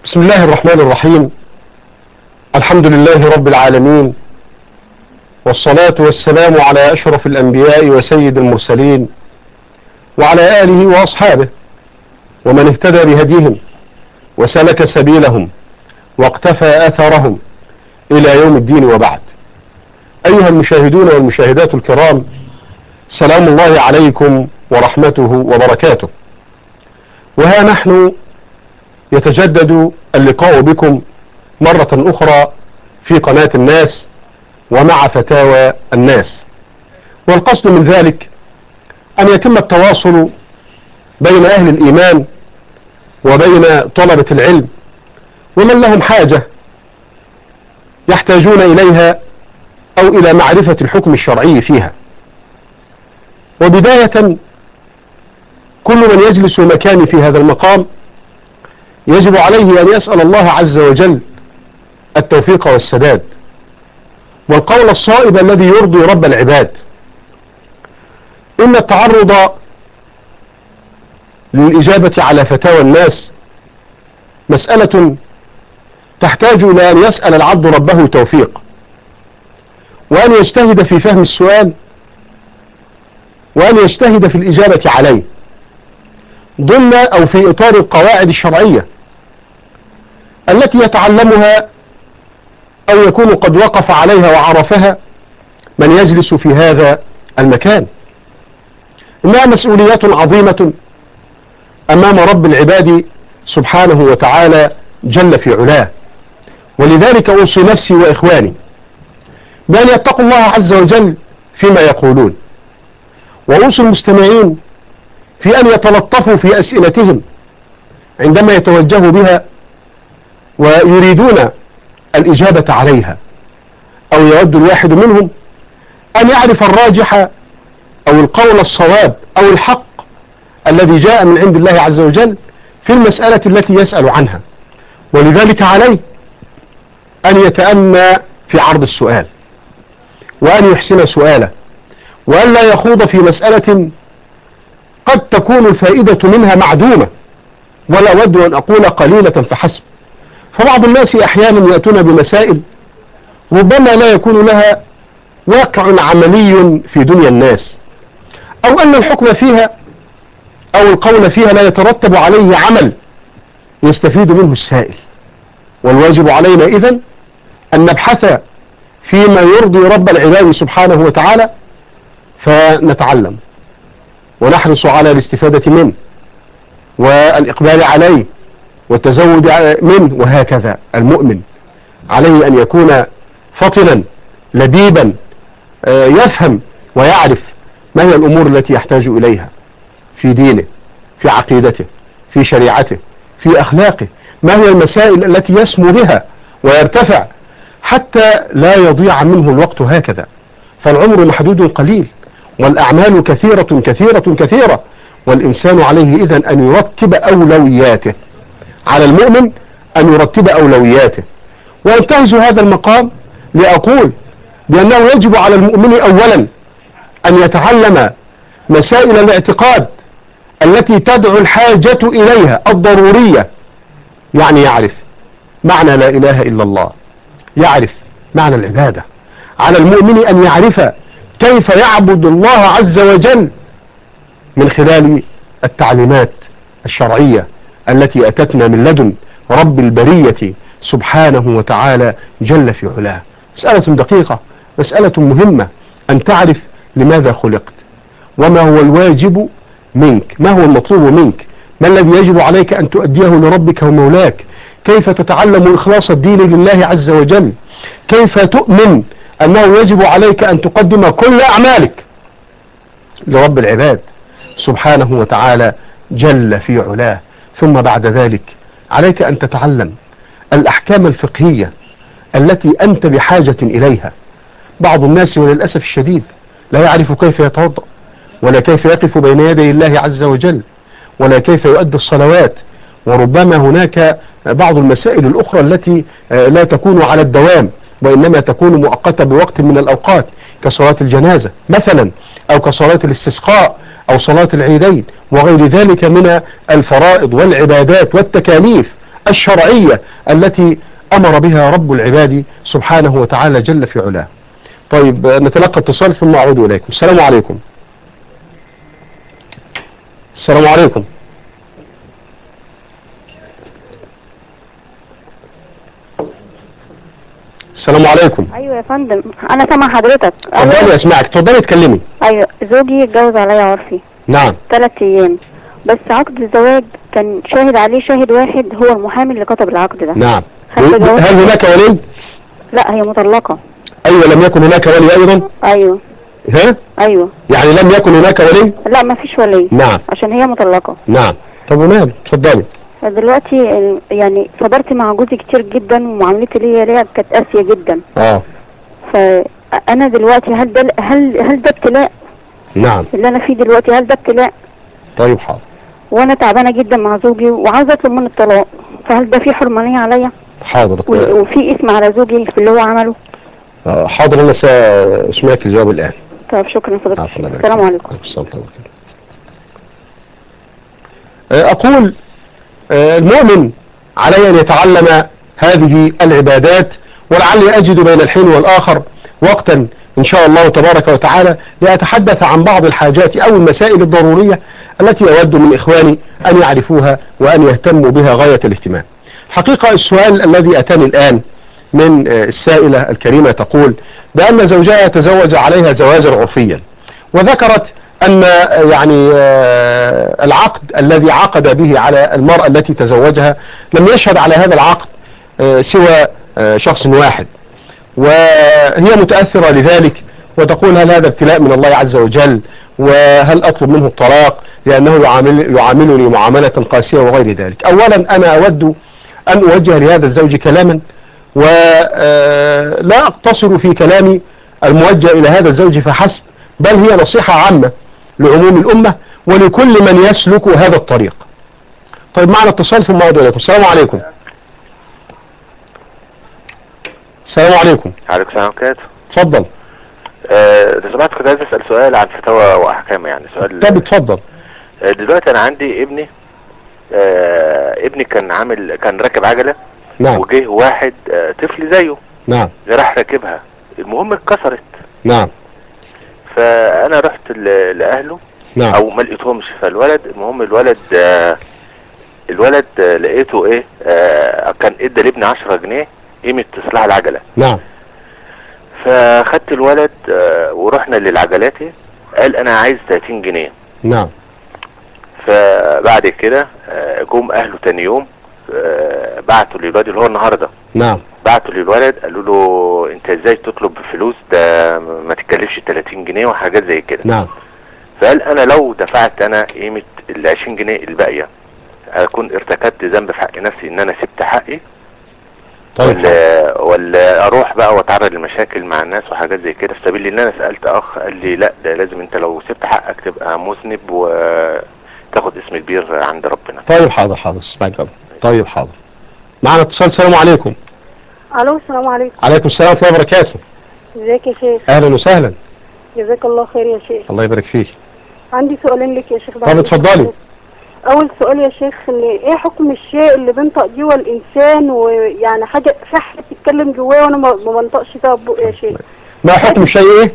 بسم الله الرحمن الرحيم. الحمد لله رب العالمين، والصلاة والسلام على أشرف الأنبياء وسيد المرسلين وعلى آله وأصحابه ومن اهتدى بهديهم وسلك سبيلهم واقتفى أثرهم إلى يوم الدين، وبعد. أيها المشاهدون والمشاهدات الكرام، سلام الله عليكم ورحمته وبركاته. وها نحن يتجدد اللقاء بكم مرة أخرى في قناة الناس ومع فتاوى الناس، والقصد من ذلك أن يتم التواصل بين أهل الإيمان وبين طلبة العلم ومن لهم حاجة يحتاجون إليها أو إلى معرفة الحكم الشرعي فيها. وبداية، كل من يجلس مكاني في هذا المقام يجب عليه أن يسأل الله عز وجل التوفيق والسداد والقول الصائب الذي يرضي رب العباد. إن التعرض للإجابة على فتاوى الناس مسألة تحتاج إلى أن يسأل العبد ربه توفيق، وأن يجتهد في فهم السؤال، وأن يجتهد في الإجابة عليه ضمن أو في إطار القواعد الشرعية التي يتعلمها أو يكون قد وقف عليها وعرفها من يجلس في هذا المكان. إنها مسؤوليات عظيمة أمام رب العباد سبحانه وتعالى جل في علاه. ولذلك أوصي نفسي وإخواني بأن يتقوا الله عز وجل فيما يقولون، وأوصي المستمعين في أن يتلطفوا في أسئلتهم عندما يتوجهوا بها ويريدون الإجابة عليها، أو يود الواحد منهم أن يعرف الراجح أو القول الصواب أو الحق الذي جاء من عند الله عز وجل في المسألة التي يسأل عنها. ولذلك عليه أن يتأنى في عرض السؤال، وأن يحسن سؤاله، وأن لا يخوض في مسألة قد تكون الفائدة منها معدومة، ولا أود أن أقول قليلة فحسب. فبعض الناس أحيانا يأتون بمسائل ربما لا يكون لها واقع عملي في دنيا الناس، أو أن الحكم فيها أو القول فيها لا يترتب عليه عمل يستفيد منه السائل. والواجب علينا إذن أن نبحث فيما يرضي رب العباد سبحانه وتعالى، فنتعلم ونحرص على الاستفادة منه والإقبال عليه والتزود منه. وهكذا المؤمن عليه أن يكون فطنا لبيبا، يفهم ويعرف ما هي الأمور التي يحتاج إليها في دينه، في عقيدته، في شريعته، في أخلاقه، ما هي المسائل التي يسمو بها ويرتفع حتى لا يضيع منه الوقت هكذا. فالعمر محدود قليل، والأعمال كثيرة كثيرة كثيرة، والإنسان عليه إذن أن يرتب أولوياته. على المؤمن أن يرتب أولوياته. وانتهز هذا المقام لأقول بأنه يجب على المؤمن أولا أن يتعلم مسائل الاعتقاد التي تدعو الحاجة إليها الضرورية، يعني يعرف معنى لا إله إلا الله، يعرف معنى العبادة. على المؤمن أن يعرف كيف يعبد الله عز وجل من خلال التعليمات الشرعية التي أتتنا من لدن رب البرية سبحانه وتعالى جل في علاه. مسألة دقيقة، مسألة مهمة، أن تعرف لماذا خلقت، وما هو الواجب منك، ما هو المطلوب منك، ما الذي يجب عليك أن تؤديه لربك ومولاك، كيف تتعلم إخلاص الدين لله عز وجل، كيف تؤمن أنه يجب عليك أن تقدم كل أعمالك لرب العباد سبحانه وتعالى جل في علاه. ثم بعد ذلك عليك أن تتعلم الأحكام الفقهية التي أنت بحاجة إليها. بعض الناس وللأسف الشديد لا يعرف كيف يتوضأ، ولا كيف يقف بين يدي الله عز وجل، ولا كيف يؤدي الصلوات. وربما هناك بعض المسائل الأخرى التي لا تكون على الدوام، وإنما تكون مؤقتة بوقت من الأوقات، كصلاة الجنازة مثلا، أو كصلاة الاستسقاء، أو صلاة العيدين، وغير ذلك من الفرائض والعبادات والتكاليف الشرعية التي أمر بها رب العباد سبحانه وتعالى جل في علاه. طيب نتلقى اتصال ثم أعود إليكم. السلام عليكم. السلام عليكم. السلام عليكم. ايوه يا فندم، انا سامع حضرتك. اتفضلي اسمعك، اتفضلي اتكلمي. ايوه، زوجي اتجوز عليا عرفي. نعم. 3 ايام بس. عقد الزواج كان شاهد عليه شاهد واحد، هو المحامي اللي كتب العقد ده. نعم. هل هناك ولي؟ لا، هي مطلقة. ايوه، لم يكن هناك ولي ايضا؟ ايوه. ها؟ ايوه. يعني لم يكن هناك ولي؟ لا، ما فيش ولي. نعم. عشان هي مطلقة. نعم. طب وماله، اتفضلي. دلوقتي يعني صبرت مع جوزي كتير جدا، ومعاملتي ليا كانت قاسية جدا. فانا دلوقتي هل ده ابتلاء؟ نعم. اللي انا فيه دلوقتي هل ده ابتلاء؟ طيب حاضر. وانا تعبانه جدا مع زوجي وعاوزه اطلب منه الطلاق، فهل ده في حرمانيه عليا؟ حاضر. وفي اسم على زوجي في اللي هو عمله؟ حاضر، انا سأسمعك الجواب الان. طيب شكرا فضيلة. السلام عليكم. اقول المؤمن عليه ان يتعلم هذه العبادات، ولعلي اجد بين الحين والاخر وقتا ان شاء الله تبارك وتعالى لأتحدث عن بعض الحاجات او المسائل الضرورية التي اود من اخواني ان يعرفوها وان يهتموا بها غاية الاهتمام. حقيقة السؤال الذي اتاني الان من السائلة الكريمة تقول بان زوجها تزوج عليها زواجا عرفيا، وذكرت ان يعني العقد الذي عقد به على المرأة التي تزوجها لم يشهد على هذا العقد سوى شخص واحد، وهي متأثرة لذلك وتقول هل هذا ابتلاء من الله عز وجل، وهل أطلب منه الطلاق لأنه يعاملني معاملة قاسية وغير ذلك. أولا أنا أود أن أوجه لهذا الزوج كلاما، ولا أقتصر في كلامي الموجه إلى هذا الزوج فحسب، بل هي نصيحة عامة لعموم الأمة ولكل من يسلك هذا الطريق. طيب معنا اتصال ثم أعود إليكم. السلام عليكم. السلام عليكم. عليكم السلام ورحمة. اتفضل. لو سمحت كنت عايز اسال سؤال عن فتاوى واحكام، يعني سؤال. طب اتفضل. دلوقتي انا عندي ابني، ابني كان راكب عجله. نعم. وجه واحد طفل زيه. نعم. راح راكبها، المهم اتكسرت. نعم. فانا رحت لاهله. نعم. او ما لقيتهمش، فالولد المهم الولد لقيته ايه، كان ادى لابني 10 جنيه قيمة تصليح العجلة. نعم. فخدت الولد ورحنا للعجلات، قال انا عايز 30 جنيه. نعم. فبعد كده جم اهله تاني يوم، بعتوا للولد اللي هو النهارده. نعم. بعتوا للولد قالوا له انت ازاي تطلب فلوس، ده ما تتكلفش 30 جنيه وحاجات زي كده. نعم. فقال انا لو دفعت انا قيمة ال 20 جنيه الباقية اكون ارتكبت ذنب في حق نفسي ان انا سبت حقي. طيب. ولا اروح بقى واتعرض لمشاكل مع الناس وحاجات زي كده، في سبيل ان انا سألت اخ قال لي لا، ده لازم انت لو سبت حقك تبقى مذنب وتاخد اسم كبير عند ربنا. طيب حاضر حاضر اسمعك. طيب حاضر. معنا اتصال. السلام عليكم. الو السلام عليكم. عليكم السلام ورحمة الله وبركاته. ازيك يا شيخ؟ اهلا وسهلا. جزاك الله خير يا شيخ. الله يبارك فيك. عندي سؤالين لك يا شيخ. طب اتفضلي. اول سؤال يا شيخ، ان ايه حكم الشيء اللي بينطق جوه الانسان، ويعني حاجه في حاجه بتتكلم جواه وانا ما بنطقش فيها ببقي يا شيخ؟ ما حكم الشيء ايه؟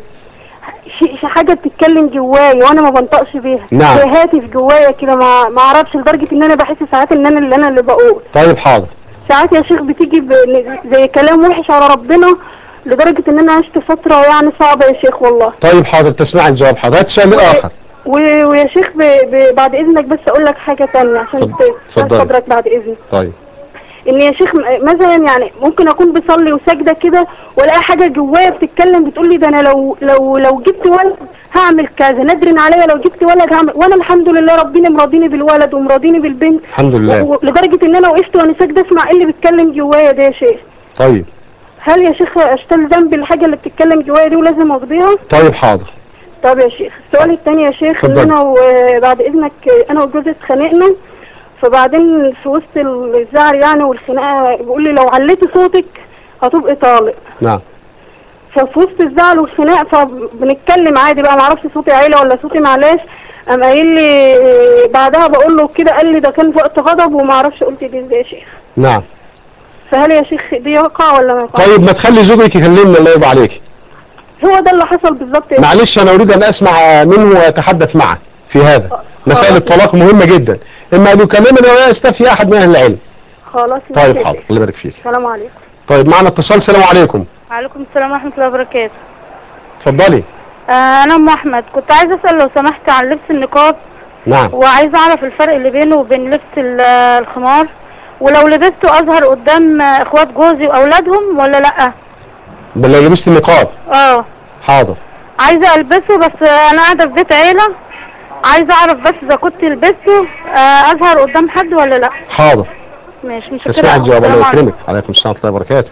حاجه بتتكلم جوايا وانا ما بنطقش بيها. نعم. زي هاتف جوايا كده، ما اعرفش، لدرجه ان انا بحس ساعات ان انا اللي بقول. طيب حاضر. ساعات يا شيخ بتيجي زي كلام وحش على ربنا، لدرجه ان انا عشت فتره يعني صعبه يا شيخ والله. طيب حاضر تسمع الجواب. حاضر. هات السؤال الاخر. ويا شيخ بعد اذنك بس اقول لك حاجه ثانيه عشان تفضلك بعد اذنك. طيب. ان يا شيخ مثلا يعني ممكن اكون بصلي وساجده كده والاقي حاجه جوايا بتتكلم بتقول لي ده انا لو جبت ولد هعمل كذا، ندرن عليا لو جبت ولد هعمل، وانا الحمد لله ربنا مرضيني بالولد ومرضيني بالبنت الحمد لله. لدرجه ان انا وقفت وانا ساجده اسمع ايه اللي بيتكلم جوايا ده يا شيخ. طيب. هل يا شيخ اشتغل ذنب الحاجه اللي بتتكلم جوايا دي ولازم اقضيها؟ طيب حاضر. طب يا شيخ السؤال الثاني يا شيخ، ان انا وبعد اذنك انا وجوزي اتخانقنا، فبعدين في وسط الزعل يعني والخناقه بيقول لي لو عليتي صوتك هتبقي طالق. نعم. ففي وسط الزعل والخناق فبنتكلم عادي بقى، معرفش صوتي عيله ولا صوتي معلاش، قام قايل لي بعدها بقول له كده، قال لي ده كان في وقت غضب ومعرفش قلت دي ازاي يا شيخ. نعم. فهل يا شيخ دي يقع ولا ما يقع؟ طيب ما تخلي زوجك يكلمنا الله يرضى عليك. هو ده اللي حصل بالظبط. معلش انا اريد ان اسمع منه واتحدث معه في هذا. مسائل الطلاق مهمة جدا، اما ان يكلمنا ولا يستفي احد من اهل العلم. خلاص. طيب حاضر، الله يبارك فيك. السلام عليكم. طيب معنا اتصال. السلام عليكم. وعليكم السلام ورحمة الله وبركاته. اتفضلي. انا ام احمد، كنت عايزة اسأل لو سمحت عن لبس النقاب. نعم. وعايزة اعرف الفرق اللي بينه وبين لبس الخمار، ولو لبسته اظهر قدام اخوات جوزي واولادهم ولا لا؟ لو لبست النقاب. حاضر. عايزة البسه، بس انا قاعدة في بيت عيلة، عايزة اعرف بس اذا كنت لبسته اظهر قدام حد ولا لا. حاضر. ماشي، مش تسمع الجواب. الله يكرمك. عليكم السلام ورحمة الله وبركاته.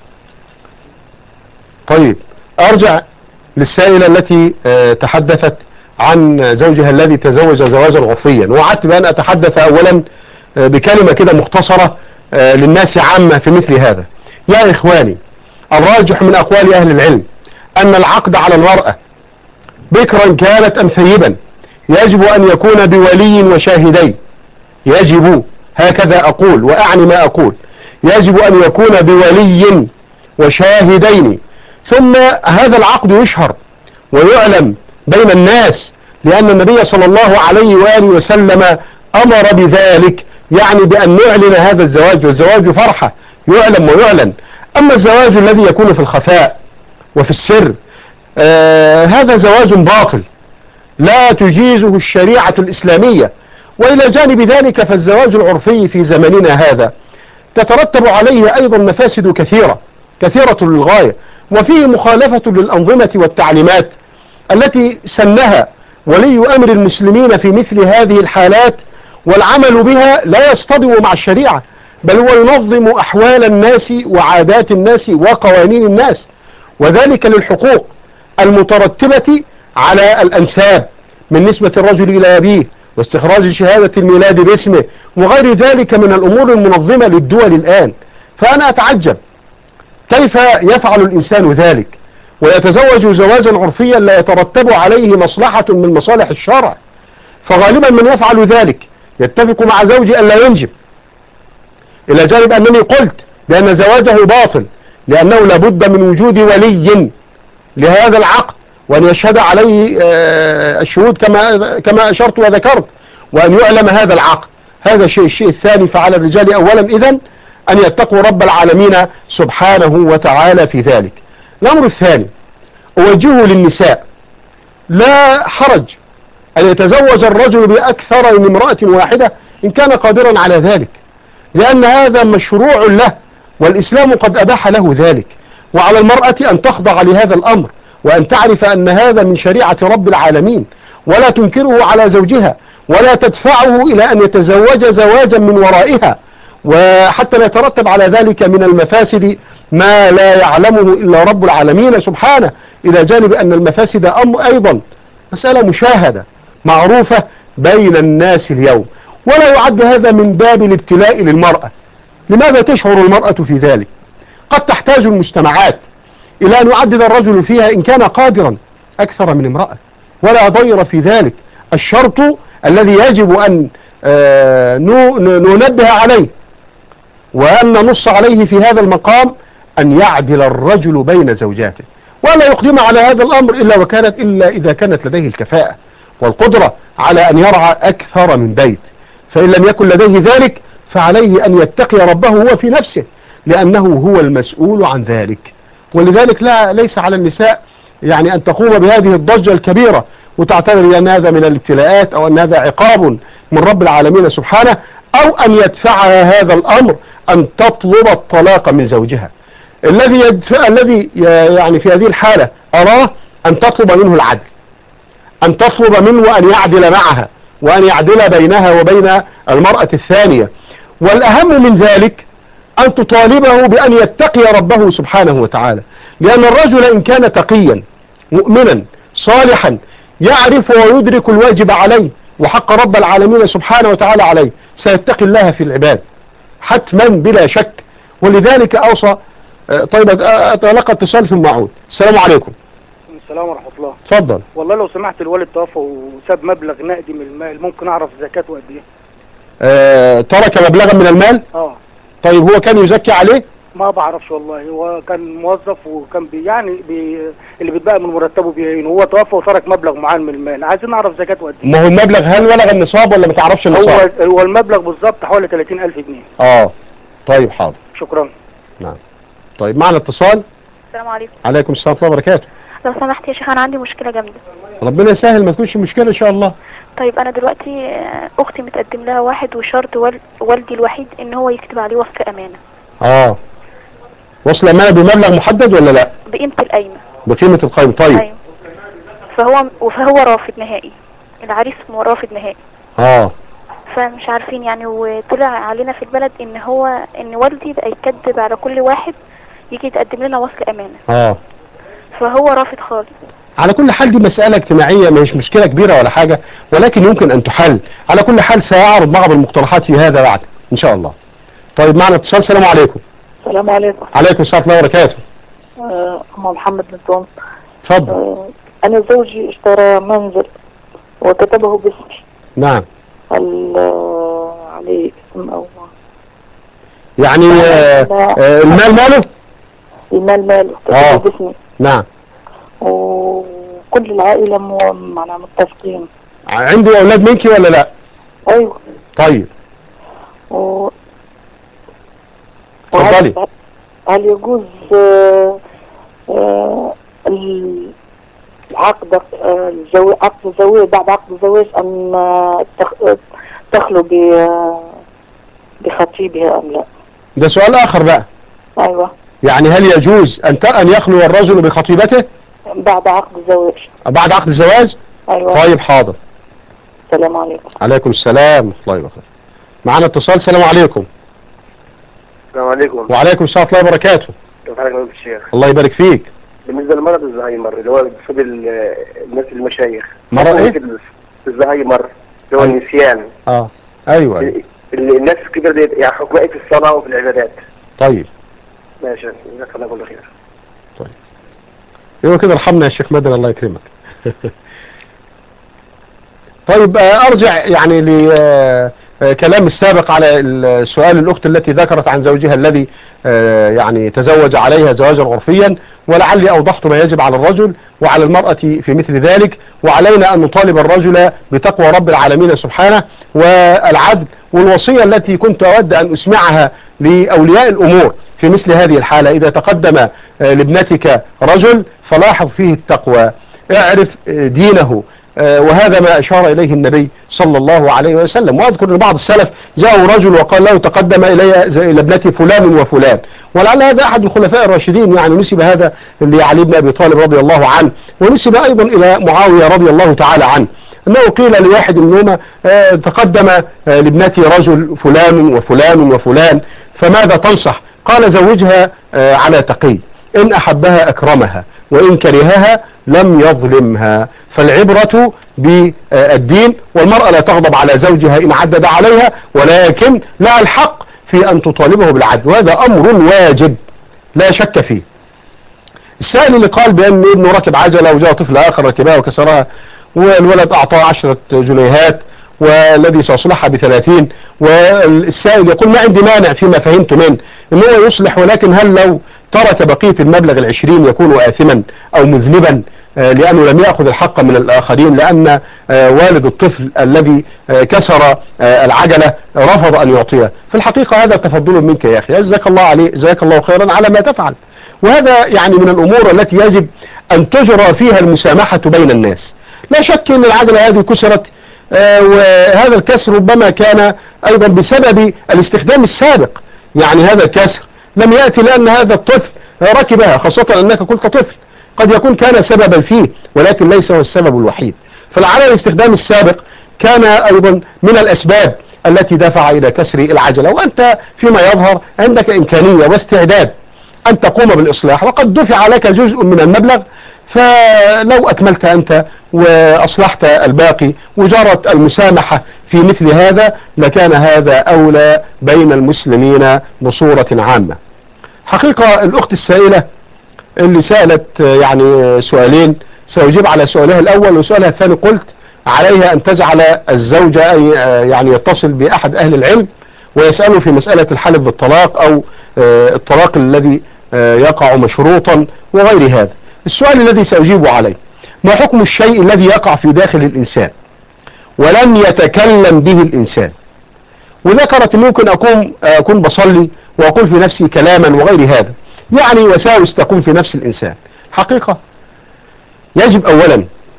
طيب ارجع للسائلة التي تحدثت عن زوجها الذي تزوج زواجا عرفيا، ووعدت بأن أتحدث أولا بكلمة كده مختصرة للناس عامة في مثل هذا. يا إخواني، الراجح من أقوال أهل العلم أن العقد على المرأة بكرا كانت أم ثيبا يجب أن يكون بولي وشاهدين. يجب، هكذا أقول وأعني ما أقول، يجب أن يكون بولي وشاهدين، ثم هذا العقد يشهر ويعلم بين الناس، لأن النبي صلى الله عليه وآله وسلم أمر بذلك، يعني بأن نعلن هذا الزواج، والزواج فرحة يعلم ويعلن. أما الزواج الذي يكون في الخفاء وفي السر هذا زواج باطل لا تجيزه الشريعة الإسلامية. وإلى جانب ذلك فالزواج العرفي في زمننا هذا تترتب عليه أيضا مفاسد كثيرة للغاية، وفيه مخالفة للأنظمة والتعليمات التي سنها ولي أمر المسلمين في مثل هذه الحالات، والعمل بها لا يصطدم مع الشريعة، بل هو ينظم أحوال الناس وعادات الناس وقوانين الناس، وذلك للحقوق المترتبة على الأنساب من نسبة الرجل إلى أبيه واستخراج شهادة الميلاد باسمه وغير ذلك من الأمور المنظمة للدول الآن. فأنا أتعجب كيف يفعل الإنسان ذلك ويتزوج زواجا عرفيا لا يترتب عليه مصلحة من مصالح الشرع. فغالبا من يفعل ذلك يتفق مع زوجي أن لا ينجب، إلى جانب أنني قلت بأن زواجه باطل، لأنه لابد من وجود ولي لهذا العقد، وأن يشهد عليه الشهود كما أشرت وذكرت، وأن يعلم هذا العقد. هذا الشيء الثاني، فعلى الرجال أولا إذن أن يتقوا رب العالمين سبحانه وتعالى في ذلك. الأمر الثاني أوجهه للنساء: لا حرج أن يتزوج الرجل بأكثر من امرأة واحدة إن كان قادرا على ذلك، لأن هذا مشروع له والإسلام قد أباح له ذلك، وعلى المرأة أن تخضع لهذا الأمر وأن تعرف أن هذا من شريعة رب العالمين، ولا تنكره على زوجها ولا تدفعه إلى أن يتزوج زواجا من ورائها، وحتى لا يترتب على ذلك من المفاسد ما لا يعلمه إلا رب العالمين سبحانه، إلى جانب أن المفاسد أيضا مسألة مشاهدة معروفة بين الناس اليوم، ولا يعد هذا من باب الابتلاء للمرأة. لماذا تشعر المرأة في ذلك؟ قد تحتاج المجتمعات إلى أن يعدد الرجل فيها إن كان قادرا أكثر من امرأة، ولا ضير في ذلك. الشرط الذي يجب أن ننبه عليه وأن ننص عليه في هذا المقام أن يعدل الرجل بين زوجاته، ولا يقدم على هذا الأمر إلا إذا كانت لديه الكفاءة والقدرة على أن يرعى أكثر من بيت. فإن لم يكن لديه ذلك فعليه أن يتقي ربه هو في نفسه، لأنه هو المسؤول عن ذلك. ولذلك ليس على النساء يعني أن تقوم بهذه الضجة الكبيرة وتعتبر أن هذا من الابتلاءات أو أن هذا عقاب من رب العالمين سبحانه، أو أن يدفعها هذا الأمر أن تطلب الطلاق من زوجها. الذي يعني في هذه الحالة أراه أن تطلب منه العدل، أن تطلب منه أن يعدل معها وأن يعدل بينها وبين المرأة الثانية. والأهم من ذلك أن تطالبه بأن يتقي ربه سبحانه وتعالى، لأن الرجل إن كان تقيا مؤمنا صالحا يعرف ويدرك الواجب عليه وحق رب العالمين سبحانه وتعالى عليه، سيتقي الله في العباد حتما بلا شك. ولذلك أوصى. طيب أتلقى اتصال ثم أعود. السلام عليكم. السلام ورحمة الله. اتفضل. والله لو سمحت، الوالد توفى وساب مبلغ نقدي من المال، ممكن أعرف زكاته قد إيه؟ ترك مبلغا من المال؟ طيب هو كان يزكي عليه؟ ما بعرفش والله، هو كان موظف وكان اللي بيتبقى من مرتبه بيعينه، هو توفى وترك مبلغ معين من المال، عايزين نعرف زكاته قد ايه. ما هو المبلغ هل بلغ النصاب ولا ما تعرفش النصاب؟ هو المبلغ بالظبط حوالي 30,000 جنيه. طيب حاضر. شكرا. نعم. طيب معنا اتصال. السلام عليكم. عليكم السلام ورحمة الله وبركاته. لو سمحت يا شيخ انا عندي مشكلة جامدة. ربنا يسهل، ما تكونش مشكلة ان شاء الله. طيب انا دلوقتي اختي متقدم لها واحد وشرط والدي الوحيد ان هو يكتب عليه وصل امانة. وصل امانة بمبلغ محدد ولا لا؟ بقيمة القايمة. بقيمة القايمة. طيب. ايوه. فهو رافض نهائي، العريس رافض نهائي. فمش عارفين يعني، وطلع علينا في البلد ان والدي بقى يكذب على كل واحد يجي يتقدم لنا وصل امانة. فهو رافض خالص. على كل حال دي مسألة اجتماعية، مش مشكلة كبيرة ولا حاجة، ولكن يمكن ان تحل. على كل حال سيعرض بعض المقترحات في هذا بعد ان شاء الله. طيب معنا اتصال. السلام عليكم. السلام عليكم. عليكم السلام ورحمة الله وبركاته. محمد بن طون. اتفضل. انا زوجي اشترى منزل وكتبه باسمي. نعم. هل عليه اسم او يعني المال ماله؟ المال ماله كتبه باسمي. نعم. وكل العائلة معنا متفقين. عنده اولاد منك ولا لا؟ ايوه. طيب. اتفضلي. هل يجوز عقد الزواج بعد عقد الزواج ان تخلو بخطيبها ام لا؟ ده سؤال اخر بقى. ايوه. يعني هل يجوز ان يخلو الرجل بخطيبته بعد عقد الزواج؟ بعد عقد الزواج؟ ايوه. طيب حاضر. السلام عليكم. عليكم السلام ورحمة الله وبركاته. معنا اتصال. السلام عليكم. السلام عليكم. وعليكم السلام ورحمة الله وبركاته. كيف حالك يا الشيخ؟ الله يبارك فيك. بالنسبة لمرض الزهايمر اللي هو بسبب الناس المشايخ. مرض ايه؟ الزهايمر اللي هو النسيان. ايوه. الناس الكبيرة دي يعني حكمها ايه في الصلاة وفي العبادات؟ طيب. ماشي، جزاك الله كل خير. طيب. ايوه كده، ارحمنا يا شيخ مدن الله يكرمك. طيب ارجع يعني لكلام السابق على السؤال الأخت التي ذكرت عن زوجها الذي يعني تزوج عليها زواجا عرفيا، ولعلي أوضحت ما يجب على الرجل وعلى المرأة في مثل ذلك. وعلينا أن نطالب الرجل بتقوى رب العالمين سبحانه والعدل، والوصية التي كنت أود أن أسمعها لأولياء الأمور في مثل هذه الحالة: إذا تقدم لابنتك رجل فلاحظ فيه التقوى، اعرف دينه، وهذا ما أشار إليه النبي صلى الله عليه وسلم. وأذكر أن بعض السلف جاءوا رجل وقال له: تقدم إلى ابنتي فلان وفلان، ولعل هذا أحد الخلفاء الراشدين، يعني نسب هذا لعلي بن أبي طالب رضي الله عنه، ونسب أيضا إلى معاوية رضي الله تعالى عنه، أنه قيل لواحد منهما: تقدم لابنتي رجل فلان وفلان وفلان، فماذا تنصح؟ قال: زوجها على تقي، إن أحبها أكرمها، وإن كرهها لم يظلمها. فالعبرة بالدين، والمرأة لا تغضب على زوجها إن عدد عليها، ولكن لها الحق في أن تطالبه بالعدل، وهذا أمر واجب لا شك فيه. السائل اللي قال بأن ابنه ركب عجلة وجاء طفل آخر ركبها وكسرها، والولد أعطاه 10 جنيهات والذي سيصلحها ب30، والسائل يقول: ما عندي مانع فيما فهمت منه إن هو يصلح، ولكن هل لو ترك بقية المبلغ 20 يكون آثما أو مذنبا لأنه لم يأخذ الحق من الآخرين، لأن والد الطفل الذي كسر العجلة رفض أن يعطيه؟ في الحقيقة هذا تفضل منك يا أخي، جزاك الله عليه، جزاك الله خيرا على ما تفعل. وهذا يعني من الأمور التي يجب أن تجرى فيها المسامحة بين الناس. لا شك أن العجلة هذه كسرت، وهذا الكسر ربما كان أيضا بسبب الاستخدام السابق، يعني هذا الكسر لم يأتي لأن هذا الطفل ركبها، خاصة أنك قلت طفل، قد يكون كان سببا فيه ولكن ليس هو السبب الوحيد. فلعل الاستخدام السابق كان أيضا من الأسباب التي دفع إلى كسر العجلة، وأنت فيما يظهر عندك إمكانية واستعداد أن تقوم بالإصلاح، وقد دفع لك جزء من المبلغ، فلو أكملت أنت وأصلحت الباقي وجرت المسامحة في مثل هذا لكان هذا أولى بين المسلمين بصورة عامة. حقيقة الأخت السائلة اللي سألت يعني سؤالين، سأجيب على سؤالها الأول، وسؤالها الثاني قلت عليها أن تجعل الزوجة يعني يتصل بأحد أهل العلم ويسأله في مسألة الحلف بالطلاق أو الطلاق الذي يقع مشروطا وغير هذا. السؤال الذي سأجيب عليه: ما حكم الشيء الذي يقع في داخل الإنسان ولم يتكلم به الإنسان؟ وذكرت ممكن أكون بصلي وأقول في نفسي كلاما وغير هذا، يعني وساوس تكون في نفس الإنسان. حقيقة يجب أولا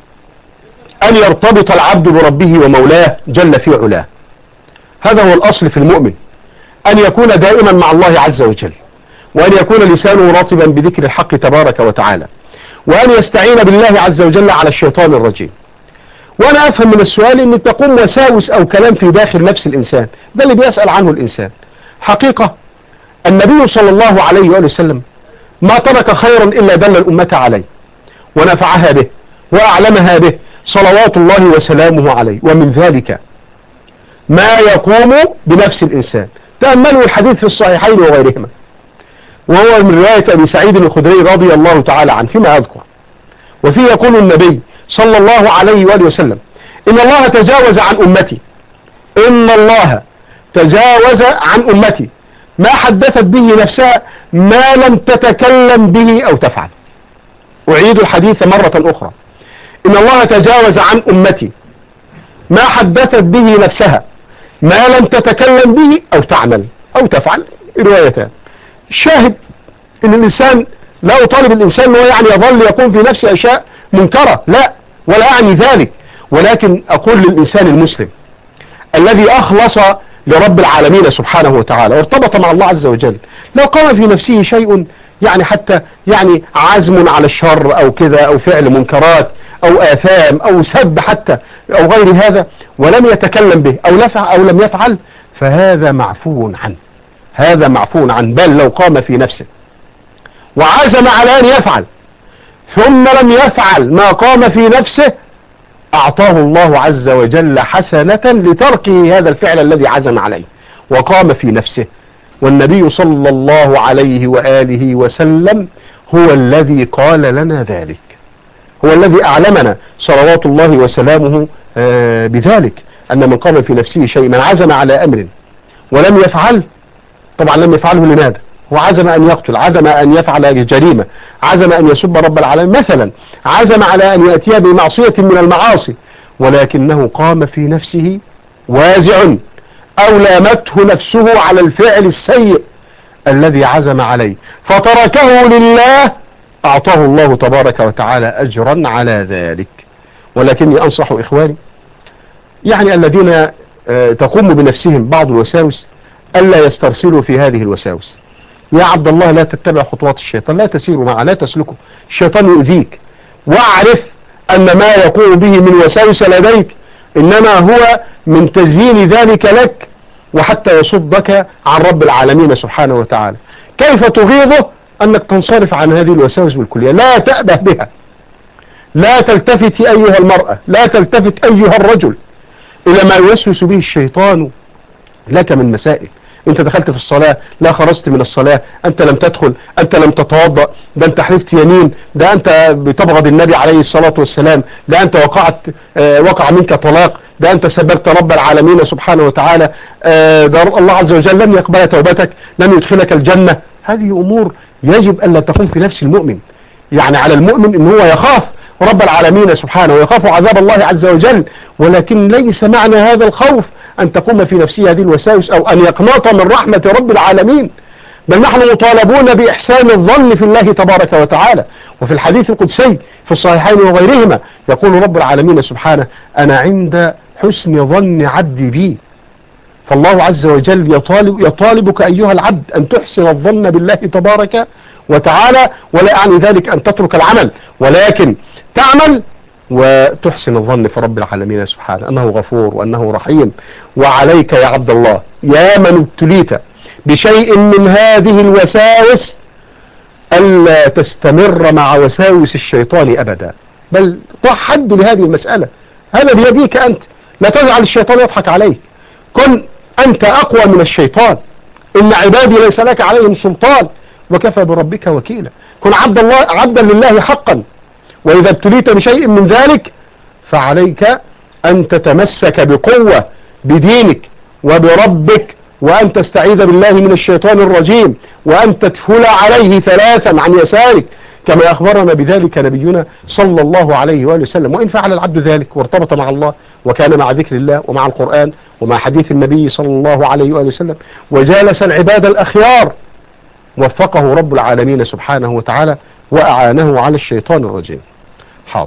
أن يرتبط العبد بربه ومولاه جل في علاه، هذا هو الأصل في المؤمن، أن يكون دائما مع الله عز وجل، وأن يكون لسانه رطبا بذكر الحق تبارك وتعالى، وأن يستعين بالله عز وجل على الشيطان الرجيم. وأنا أفهم من السؤال أن تقوم وساوس أو كلام في داخل نفس الإنسان، ده اللي بيسأل عنه الإنسان. حقيقة النبي صلى الله عليه وآله وسلم ما ترك خيرا إلا دل الأمة عليه ونفعها به وأعلمها به صلوات الله وسلامه عليه. ومن ذلك ما يقوم بنفس الإنسان. تأملوا الحديث في الصحيحين وغيرهما، وهو من رواية أبي سعيد الخدري رضي الله تعالى عنه فيما أذكر، وفيه يقول النبي صلى الله عليه وآله وسلم: إن الله تجاوز عن أمتي، إن الله تجاوز عن أمتي ما حدثت به نفسها ما لم تتكلم به أو تفعل. أعيد الحديث مرة أخرى: إن الله تجاوز عن أمتي ما حدثت به نفسها ما لم تتكلم به أو تعمل أو تفعل. روايتان. الشاهد إن الإنسان لا أطالب الإنسان أنه يعني يظل يكون في نفسه أشياء منكرة، لا، ولا أعني ذلك، ولكن أقول للإنسان المسلم الذي أخلص لرب العالمين سبحانه وتعالى وارتبط مع الله عز وجل، لو قام في نفسه شيء يعني حتى يعني عزم على الشر أو كذا أو فعل منكرات أو آثام أو سب حتى أو غير هذا ولم يتكلم به أو نفع أو لم يفعل، فهذا معفو عنه، هذا معفو عنه. بل لو قام في نفسه وعزم على أن يفعل ثم لم يفعل ما قام في نفسه، أعطاه الله عز وجل حسنة لتركه هذا الفعل الذي عزم عليه وقام في نفسه. والنبي صلى الله عليه وآله وسلم هو الذي قال لنا ذلك، هو الذي أعلمنا صلوات الله وسلامه بذلك، أن من قام في نفسه شيء، من عزم على أمر ولم يفعل، طبعا لم يفعله لماذا؟ هو عزم أن يقتل، عزم أن يفعل جريمة، عزم أن يسب رب العالمين مثلا، عزم على أن يأتي بمعصية من المعاصي، ولكنه قام في نفسه وازع أو لامته نفسه على الفعل السيء الذي عزم عليه فتركه لله، أعطاه الله تبارك وتعالى أجرا على ذلك. ولكني أنصح إخواني يعني الذين تقوم بنفسهم بعض الوساوس ألا يسترسلوا في هذه الوساوس. يا عبد الله لا تتبع خطوات الشيطان، لا تسير معه، لا تسلكه، الشيطان يؤذيك. واعرف أن ما يقوم به من وساوس لديك إنما هو من تزيين ذلك لك وحتى يصدك عن رب العالمين سبحانه وتعالى. كيف تغيظه؟ أنك تنصرف عن هذه الوساوس بالكلية، لا تأبه بها، لا تلتفت أيها المرأة، لا تلتفت أيها الرجل إلى ما يوسوس به الشيطان لك من مسائل. انت دخلت في الصلاة، لا خرجت من الصلاة، انت لم تدخل، انت لم تتوضأ، ده انت حلفت يمين، ده انت بتبغض النبي عليه الصلاة والسلام، ده انت وقع منك طلاق، ده انت سببت رب العالمين سبحانه وتعالى، ده الله عز وجل لم يقبل توبتك، لم يدخلك الجنة. هذه امور يجب ألا تكون في نفس المؤمن. يعني على المؤمن ان هو يخاف رب العالمين سبحانه ويخاف عذاب الله عز وجل، ولكن ليس معنى هذا الخوف أن تقوم في نفسه هذه الوساوس أو أن يقنط من رحمة رب العالمين. بل نحن مطالبون بإحسان الظن في الله تبارك وتعالى. وفي الحديث القدسي في الصحيحين وغيرهما يقول رب العالمين سبحانه: أنا عند حسن ظن عبدي بي. فالله عز وجل يطالبك أيها العبد أن تحسن الظن بالله تبارك وتعالى، ولا يعني ذلك أن تترك العمل، ولكن تعمل وتحسن الظن في رب العالمين سبحانه أنه غفور وأنه رحيم. وعليك يا عبد الله يا من ابتليت بشيء من هذه الوساوس ألا تستمر مع وساوس الشيطان أبدا، بل ضع حد لهذه المسألة. هذا بيديك أنت، لا تجعل الشيطان يضحك عليك. كن أنت أقوى من الشيطان. إن عبادي ليس لك عليهم سلطان وكفى بربك وكيلا. كن عبدا لله حقا. وإذا ابتليت بشيء من ذلك فعليك أن تتمسك بقوة بدينك وبربك وأن تستعيذ بالله من الشيطان الرجيم، وأن تتفل عليه 3 عن يسارك، كما أخبرنا بذلك نبينا صلى الله عليه وآله وسلم. وإن فعل العبد ذلك وارتبط مع الله وكان مع ذكر الله ومع القرآن ومع حديث النبي صلى الله عليه وآله وسلم وجالس العباد الأخيار، وفقه رب العالمين سبحانه وتعالى وأعانه على الشيطان الرجيم. حاضر.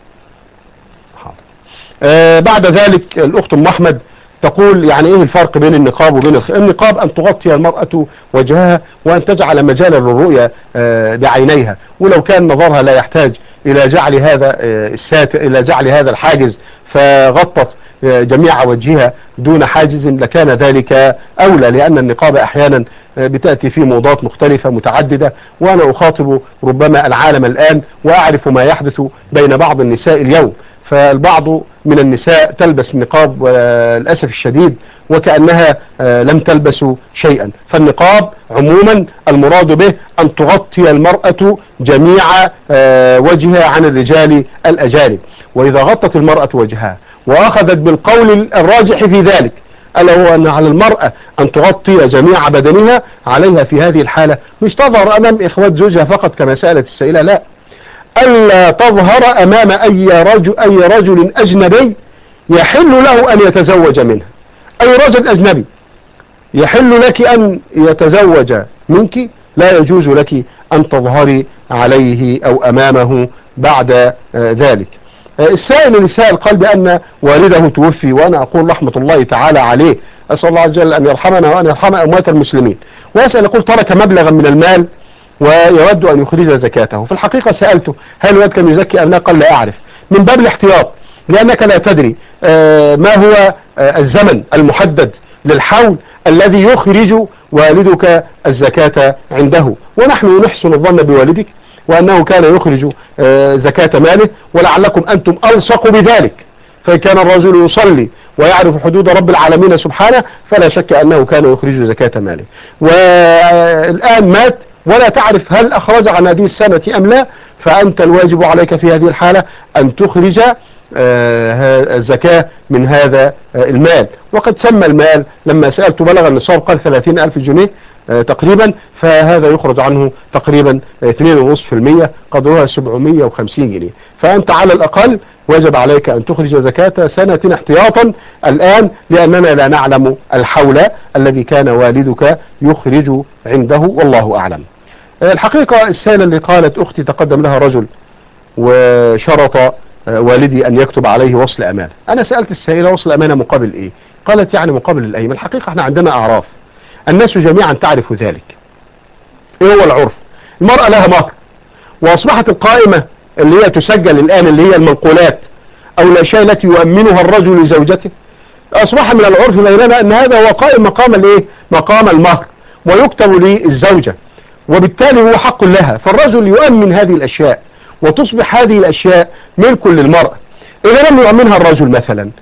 بعد ذلك الأخت أم أحمد تقول يعني ايه الفرق بين النقاب وبين النقاب؟ ان تغطي المرأة وجهها وان تجعل مجالا للرؤية بعينيها، ولو كان نظرها لا يحتاج الى جعل هذا الساتر الى جعل هذا الحاجز فغطت جميع وجهها دون حاجز لكان ذلك اولى، لان النقاب احيانا بتأتي في موضات مختلفة متعددة، وانا اخاطب ربما العالم الان واعرف ما يحدث بين بعض النساء اليوم. فالبعض من النساء تلبس النقاب للأسف الشديد وكأنها لم تلبس شيئا. فالنقاب عموما المراد به أن تغطي المرأة جميع وجهها عن الرجال الأجانب. وإذا غطت المرأة وجهها وأخذت بالقول الراجح في ذلك ألا هو أن على المرأة أن تغطي جميع بدنها، عليها في هذه الحالة مش تظهر أمام إخوات زوجها فقط كما سألت السائلة، لا، ألا تظهر أمام أي رجل أجنبي يحل له أن يتزوج منها. أي رجل أجنبي يحل لك أن يتزوج منك لا يجوز لك أن تظهري عليه أو أمامه بعد ذلك. السائل اللي سائل قال بأن والده توفي، وأنا أقول رحمة الله تعالى عليه، أسأل الله عز وجل أن يرحمنا وأن يرحم أموات المسلمين. وأسأل يقول ترك مبلغا من المال ويود أن يخرج زكاته. في الحقيقة سألته هل الواد كان يزكي أم لا؟ قال لا أعرف، من باب الاحتياط، لأنك لا تدري ما هو الزمن المحدد للحول الذي يخرج والدك الزكاة عنده. ونحن نحسن الظن بوالدك وأنه كان يخرج زكاة ماله، ولعلكم أنتم ألصق بذلك. فكان الرجل يصلي ويعرف حدود رب العالمين سبحانه فلا شك أنه كان يخرج زكاة ماله، والآن مات ولا تعرف هل أخرج عن هذه السنة أم لا، فأنت الواجب عليك في هذه الحالة أن تخرج الزكاة من هذا المال. وقد سمى المال لما سألت بلغ النصاب قال 30,000 جنيه تقريبا، فهذا يخرج عنه تقريبا 2.5%، قدرها 750 جنيه. فأنت على الأقل واجب عليك أن تخرج زكاة سنة احتياطا الآن، لأننا لا نعلم الحول الذي كان والدك يخرج عنده، والله أعلم. الحقيقة السائلة اللي قالت أختي تقدم لها رجل وشرط والدي أن يكتب عليه وصل أمانة. أنا سألت السائلة وصل أمانة مقابل إيه؟ قالت يعني مقابل الأيم. الحقيقة احنا عندنا أعراف، الناس جميعا تعرف ذلك. إيه هو العرف؟ المرأة لها مهر، وأصبحت القائمة اللي هي تسجل الآن اللي هي المنقولات أو الأشياء التي يؤمنها الرجل لزوجته، أصبح من العرف بيننا أن هذا هو قائم مقام الإيه؟ مقام المهر، ويكتب للزوجة، وبالتالي هو حق لها. فالرجل يؤمن هذه الأشياء وتصبح هذه الأشياء ملك للمرأة. إذا لم يؤمنها الرجل مثلا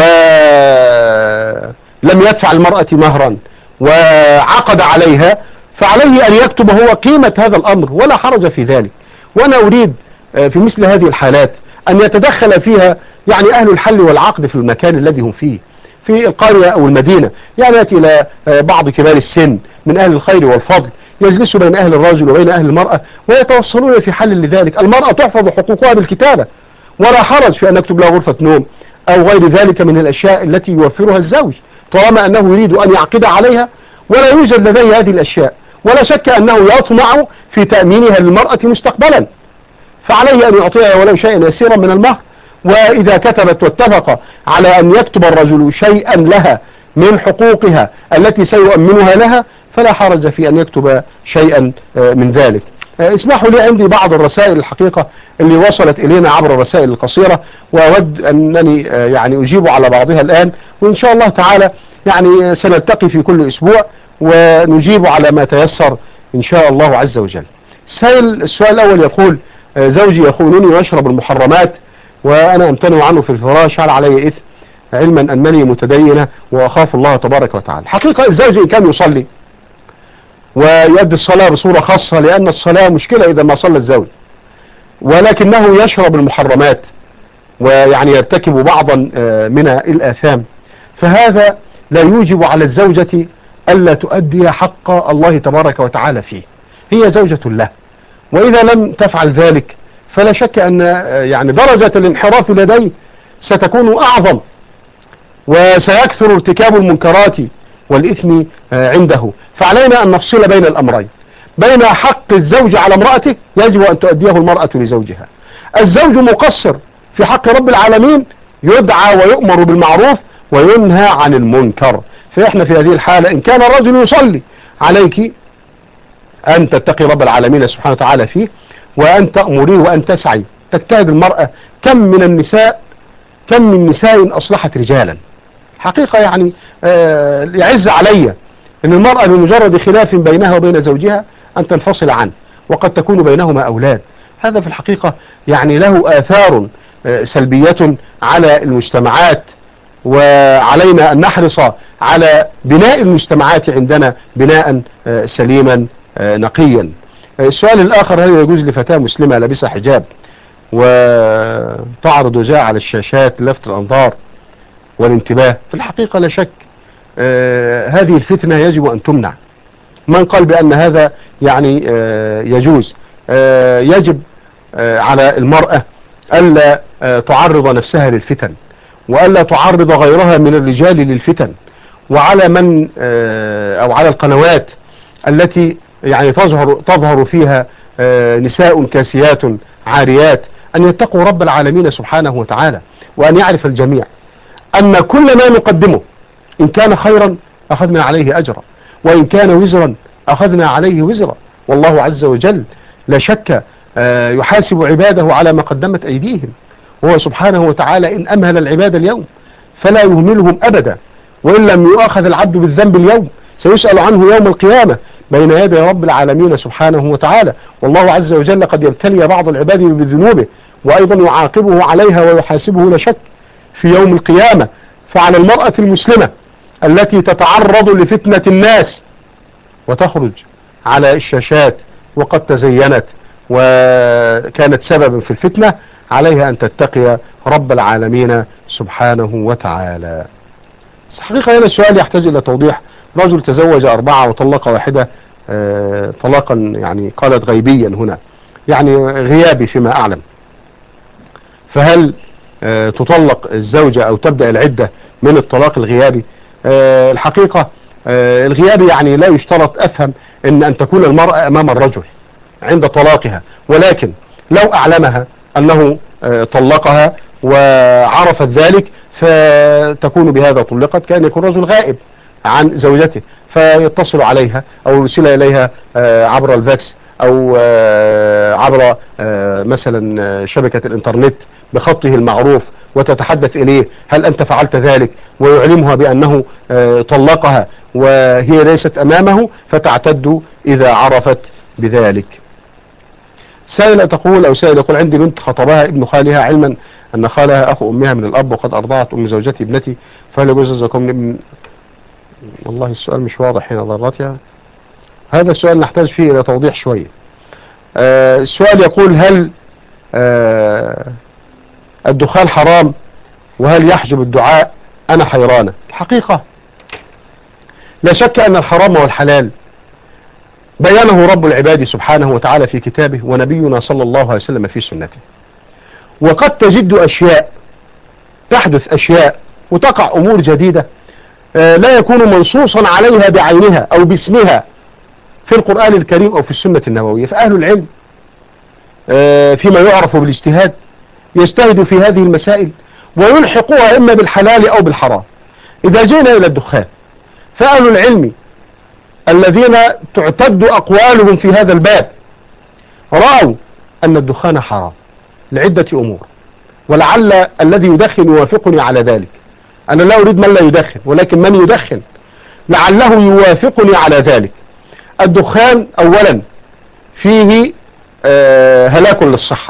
ولم يدفع المرأة مهرا وعقد عليها، فعليه أن يكتب هو قيمة هذا الأمر ولا حرج في ذلك. وأنا أريد في مثل هذه الحالات أن يتدخل فيها يعني أهل الحل والعقد في المكان الذي هم فيه، في القرية أو المدينة، يعني يأتي إلى بعض كبار السن من أهل الخير والفضل يجلسوا بين أهل الرجل وبين أهل المرأة ويتوصلون في حل لذلك. المرأة تحفظ حقوقها بالكتابة، ولا حرج في أن نكتب لها غرفة نوم أو غير ذلك من الأشياء التي يوفرها الزوج، طالما أنه يريد أن يعقد عليها ولا يوجد لديه هذه الأشياء، ولا شك أنه يطمع في تأمينها للمرأة مستقبلا، فعليه أن يعطيها ولو شيئا يسيرا من المهر. وإذا كتبت واتفق على أن يكتب الرجل شيئا لها من حقوقها التي سيؤمنها لها فلا حرج في أن يكتب شيئا من ذلك. اسمحوا لي، عندي بعض الرسائل الحقيقة اللي وصلت إلينا عبر الرسائل القصيرة، وأود أنني يعني أجيب على بعضها الآن، وإن شاء الله تعالى يعني سنلتقي في كل أسبوع ونجيب على ما تيسر إن شاء الله عز وجل. السؤال الأول يقول: زوجي يخونني ويشرب المحرمات وأنا أمتنع عنه في الفراش، هل علي إثم؟ علما أنني متدينة وأخاف الله تبارك وتعالى. حقيقة الزوج إن كان يصلي ويؤدي الصلاة بصورة خاصة، لأن الصلاة مشكلة إذا ما صلى الزوج، ولكنه يشرب المحرمات ويعني يرتكب بعضا من الآثام، فهذا لا يوجب على الزوجة ألا تؤدي حق الله تبارك وتعالى فيه. هي زوجة له، وإذا لم تفعل ذلك فلا شك أن يعني درجة الانحراف لديه ستكون أعظم، وسيكثر ارتكاب المنكرات والإثم عنده. فعلينا أن نفصل بين الأمرين، بين حق الزوج على امرأته يجب أن تؤديه المرأة لزوجها. الزوج مقصر في حق رب العالمين يدعى ويؤمر بالمعروف وينهى عن المنكر. فإحنا في هذه الحالة إن كان الرجل يصلي عليك أن تتقي رب العالمين سبحانه وتعالى فيه، وأن تأمريه وأن تسعي. تجتهد المرأة، كم من نساء أصلحت رجالا حقيقة. يعني يعز علي أن المرأة بمجرد خلاف بينها وبين زوجها أن تنفصل عنه، وقد تكون بينهما أولاد. هذا في الحقيقة يعني له آثار سلبية على المجتمعات، وعلينا أن نحرص على بناء المجتمعات عندنا بناء سليما نقيا. السؤال الآخر: هل يجوز لفتاة مسلمة لابسة حجاب وتعرض وجهها على الشاشات للفت الأنظار والانتباه؟ في الحقيقة لا شك هذه الفتنة يجب أن تمنع. من قال بأن هذا يعني يجوز؟ يجب على المرأة ألا تعرض نفسها للفتن، وألا تعرض غيرها من الرجال للفتن، وعلى من أو على القنوات التي يعني تظهر فيها نساء كاسيات عاريات أن يتقوا رب العالمين سبحانه وتعالى، وأن يعرف الجميع أن كل ما نقدمه إن كان خيرا أخذنا عليه أجرا، وإن كان وزرا أخذنا عليه وزرا. والله عز وجل لا شك يحاسب عباده على ما قدمت أيديهم، وهو سبحانه وتعالى إن أمهل العباد اليوم فلا يهملهم أبدا، وإن لم يؤاخذ العبد بالذنب اليوم سيسأل عنه يوم القيامة بين يدي رب العالمين سبحانه وتعالى. والله عز وجل قد يبتلي بعض العباد بذنوبه وأيضا يعاقبه عليها ويحاسبه لا شك في يوم القيامة. فعلى المرأة المسلمة التي تتعرض لفتنة الناس وتخرج على الشاشات وقد تزينت وكانت سببا في الفتنة، عليها أن تتقي رب العالمين سبحانه وتعالى. حقيقة هنا السؤال يحتاج إلى توضيح. رجل تزوج 4 وطلق واحدة طلاقا يعني قالت غيبيا هنا، يعني غيابي فيما أعلم، فهل تطلق الزوجة أو تبدأ العدة من الطلاق الغيابي؟ الحقيقة الغيابي يعني لا يشترط، أفهم أن تكون المرأة أمام الرجل عند طلاقها، ولكن لو أعلمها أنه طلقها وعرفت ذلك فتكون بهذا طلقت، كأن يكون رجل غائب عن زوجته فيتصل عليها أو يرسل إليها عبر الفاكس أو عبر مثلا شبكة الإنترنت بخطه المعروف وتتحدث إليه: هل أنت فعلت ذلك؟ ويعلمها بأنه طلقها وهي ليست أمامه، فتعتد إذا عرفت بذلك. سائلة تقول أو سائل يقول: عندي بنت خطبها ابن خالها علما أن خالها أخو أمها من الأب، وقد أرضعت أم زوجتي ابنتي، فهل يجوز زوجكم ابن؟ والله السؤال مش واضح هنا ضرتها، هذا السؤال نحتاج فيه إلى توضيح شوية. السؤال يقول: هل الدخان حرام؟ وهل يحجب الدعاء؟ أنا حيرانة. الحقيقة لا شك أن الحرام والحلال بيانه رب العباد سبحانه وتعالى في كتابه، ونبينا صلى الله عليه وسلم في سنته. وقد تجد أشياء، تحدث أشياء وتقع أمور جديدة لا يكون منصوصا عليها بعينها أو باسمها في القرآن الكريم أو في السنة النبوية. فأهل العلم فيما يعرف بالاجتهاد يجتهدوا في هذه المسائل ويلحقوها إما بالحلال أو بالحرام. إذا جئنا إلى الدخان، فأهل العلم الذين تعتد أقوالهم في هذا الباب رأوا أن الدخان حرام لعدة أمور، ولعل الذي يدخن يوافقني على ذلك. أنا لا أريد من لا يدخن، ولكن من يدخن لعله يوافقني على ذلك. الدخان أولا فيه هلاك للصحة،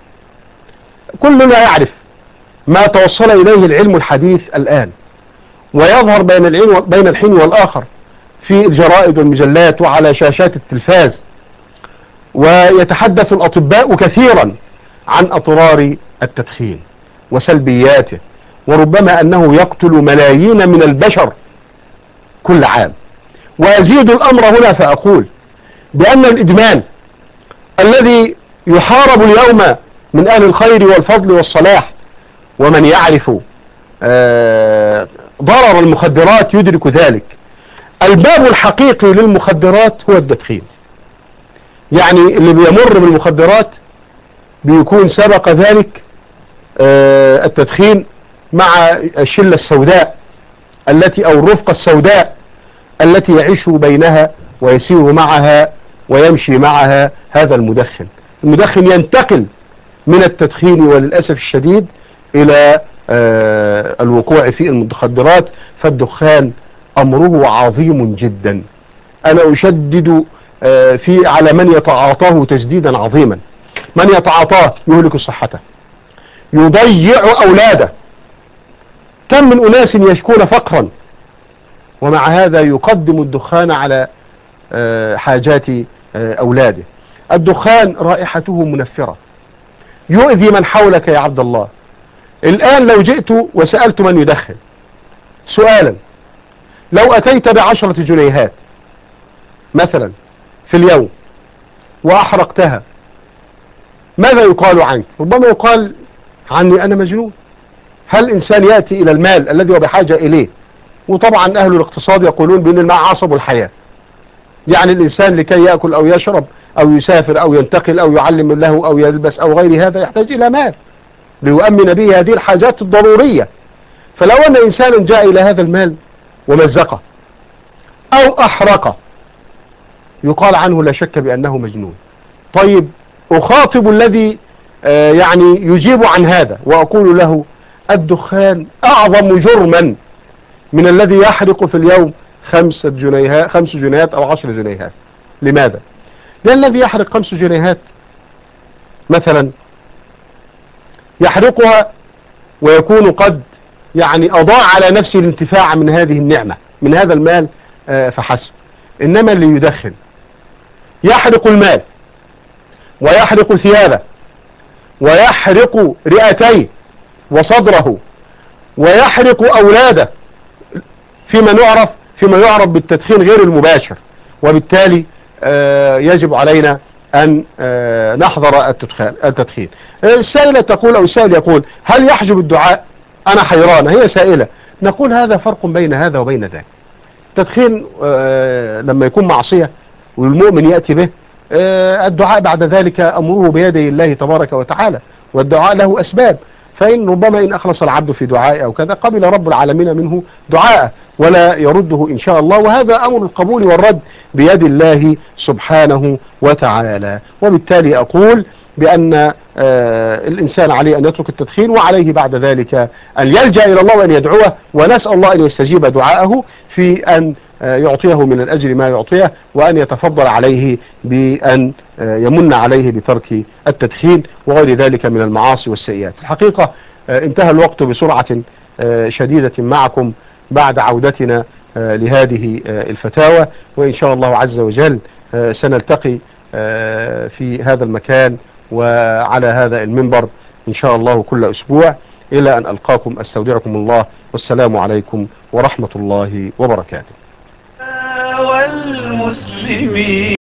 كلنا يعرف ما توصل إليه العلم الحديث الآن، ويظهر بين الحين والآخر في الجرائد والمجلات وعلى شاشات التلفاز، ويتحدث الأطباء كثيرا عن أضرار التدخين وسلبياته، وربما أنه يقتل ملايين من البشر كل عام. وأزيد الأمر هنا فأقول بأن الإدمان الذي يحارب اليوم من أهل الخير والفضل والصلاح، ومن يعرف ضرر المخدرات يدرك ذلك. الباب الحقيقي للمخدرات هو التدخين. يعني اللي بيمر بالمخدرات بيكون سبق ذلك التدخين مع الشلة السوداء التي أو الرفقة السوداء التي يعيش بينها ويسير معها ويمشي معها هذا المدخن. المدخن ينتقل من التدخين وللأسف الشديد إلى الوقوع في المخدرات. فالدخان أمره عظيم جدا. أنا أشدد على من يتعاطاه تشديدا عظيما. من يتعاطاه يهلك صحته، يضيع أولاده. كم من أناس يشكون فقرا ومع هذا يقدم الدخان على حاجات أولاده. الدخان رائحته منفرة، يؤذي من حولك يا عبد الله. الآن لو جئت وسألت من يدخن سؤالا، لو أتيت ب10 جنيهات مثلا في اليوم وأحرقتها، ماذا يقال عنك؟ ربما يقال عني أنا مجنون. هل إنسان يأتي إلى المال الذي هو بحاجة إليه؟ وطبعا أهل الاقتصاد يقولون بأن الماء عصب الحياة. يعني الإنسان لكي يأكل أو يشرب أو يسافر أو ينتقل أو يعلم له أو يلبس أو غير هذا يحتاج إلى مال ليؤمن به هذه الحاجات الضرورية. فلو أن إنسانا جاء إلى هذا المال ومزقه أو أحرقه يقال عنه لا شك بأنه مجنون. طيب أخاطب الذي يعني يجيب عن هذا وأقول له الدخان أعظم جرما من الذي يحرق في اليوم 5 جنيهات أو 10 جنيهات. لماذا؟ لأن الذي يحرق 5 جنيهات مثلا يحرقها ويكون قد يعني أضاع على نفسه الانتفاع من هذه النعمة من هذا المال فحسب. إنما اللي يدخن يحرق المال ويحرق ثيابه ويحرق رئتيه وصدره ويحرق أولاده فيما يعرف بالتدخين غير المباشر. وبالتالي يجب علينا أن نحذر التدخين. السائلة تقول أو السائل يقول هل يحجب الدعاء؟ أنا حيران. هي سائلة. نقول هذا فرق بين هذا وبين ذاك. التدخين لما يكون معصية والمؤمن يأتي به، الدعاء بعد ذلك أمره بيدي الله تبارك وتعالى، والدعاء له أسباب. فإن ربما إن أخلص العبد في دعائه أو كذا قبل رب العالمين منه دعاءه ولا يرده إن شاء الله. وهذا أمر القبول والرد بيد الله سبحانه وتعالى. وبالتالي أقول بأن الإنسان عليه أن يترك التدخين، وعليه بعد ذلك أن يلجأ إلى الله وأن يدعوه، ونسأل الله أن يستجيب دعاءه في أن يعطيه من الأجر ما يعطيه، وأن يتفضل عليه بأن يمن عليه بترك التدخين وغير ذلك من المعاصي والسيئات. الحقيقة انتهى الوقت بسرعة شديدة معكم بعد عودتنا لهذه الفتاوى، وإن شاء الله عز وجل سنلتقي في هذا المكان وعلى هذا المنبر إن شاء الله كل أسبوع. إلى أن ألقاكم أستودعكم الله، والسلام عليكم ورحمة الله وبركاته. والمسلمين